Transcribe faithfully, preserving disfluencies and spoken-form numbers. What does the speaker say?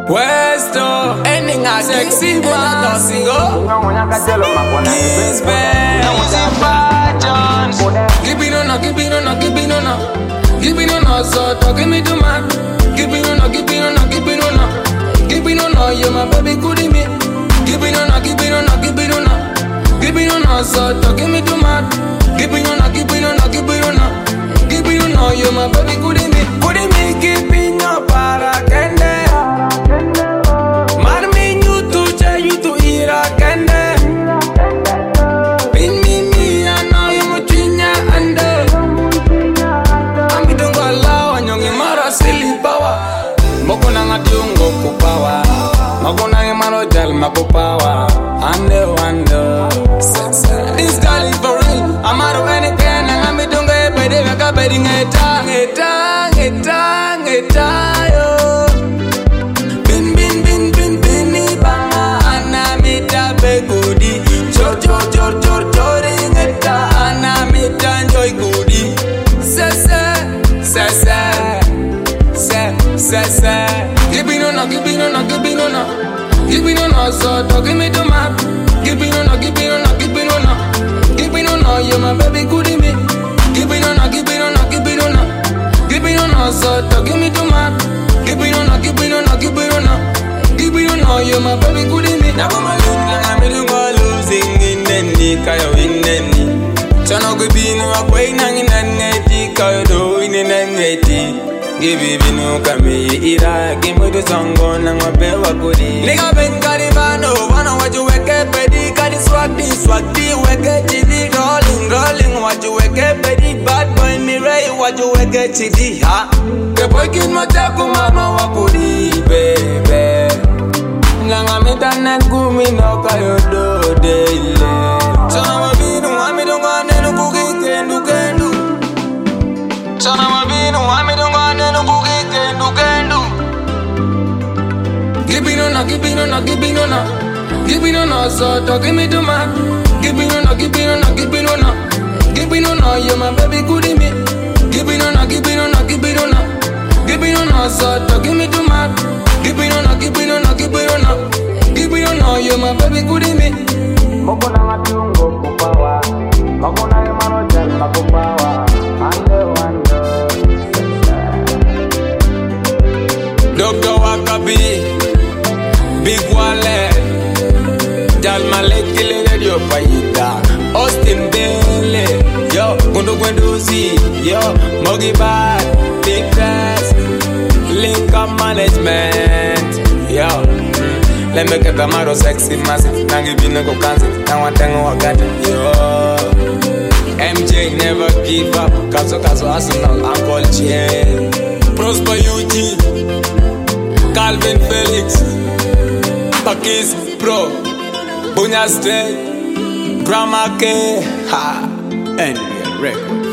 Westo, ending a sexy man, single. Kiss back, Jones. Give me no, no, give me no, no, give me no, no. Give me no, no, so talk me to man. Give me no, no, give me no, no, give me no, no. Give me no, no, you're my baby, good in me. Give me no, no, give me no, no, give me no, no. Give me no, no, so talk me to man. Give me no, no, give me no, no, give me no, no. Give me no, no, you're my baby, good in me. Good in me, keep me no para kende. My power, under wonder. This girl is for real. I'm out of any can, and I'm doing a better, like a bedding a tongue, a tongue, a tongue, a tongue. Bin, bin, bin, bin, bin, banga, anamita begudi. Chor, chor, chor, chor, choring a ta, anamita enjoy goody. Se, se, se, se, se, se, se. Give me no, no, give me no, no, give me no, no. Give me no no, so talk me to my. Give me no no, give me no no, give me no no. Give me no no, you're my baby, good in me. Give me no no, give me no no, give me no no. Give me no no, so talk me to my. Give me no no, give me no no, give me no no. Give me no no, you're my baby, good in me. Now I'm I'm losing in the knee, kayo in the knee. Chano go be no way nang in the neti, kayo do in the neti. Give me no kami ira, give me the song on and my bewa goody. Nigga ben caribano, wanna what you wake up, petty, carry swag, this swag, the wake up, chili, rolling, rolling, what you wake up, petty, bad boy, me ray, what you wake up, chili, ha? The boy kid my taco, mama, wakuri, baby. Nanga me tan gumi no kayo do daily. So I'm a bit, I'm a don't want to cookie, can do, can do. So I'm a bit, I'm a don't want. Give me no no, give me no no, give me no no. Give me no no, so talk me to man. Give me no no, give me no no, give me no no. Give me no no, you're my baby, good in me. Give me no no, give me no no, give me no no. Give me no no, so talk me to man. Give me no no, give me no no, give me no no. Give me no no, you're my baby, good in me. Moko na matungo kupawa, moko na yamano jel makupawa. Ande wando. Doctor Wakabi, Big Wallet, Jal Malekile Radio Payita, Austin Daly, yo, Gundo Gwendozi, yo, Mogi Bad, Big Test, Link Up Management, yo, mm. Let me get a maro sexy massive, Nangi Bino go cancel, now I tango wakati, yo, M J never give up, Kazo Kazo Arsenal, Uncle J, Prosper U G, Calvin Felix, Pakis Pro, Bunya State, Grandma K, ha, and record.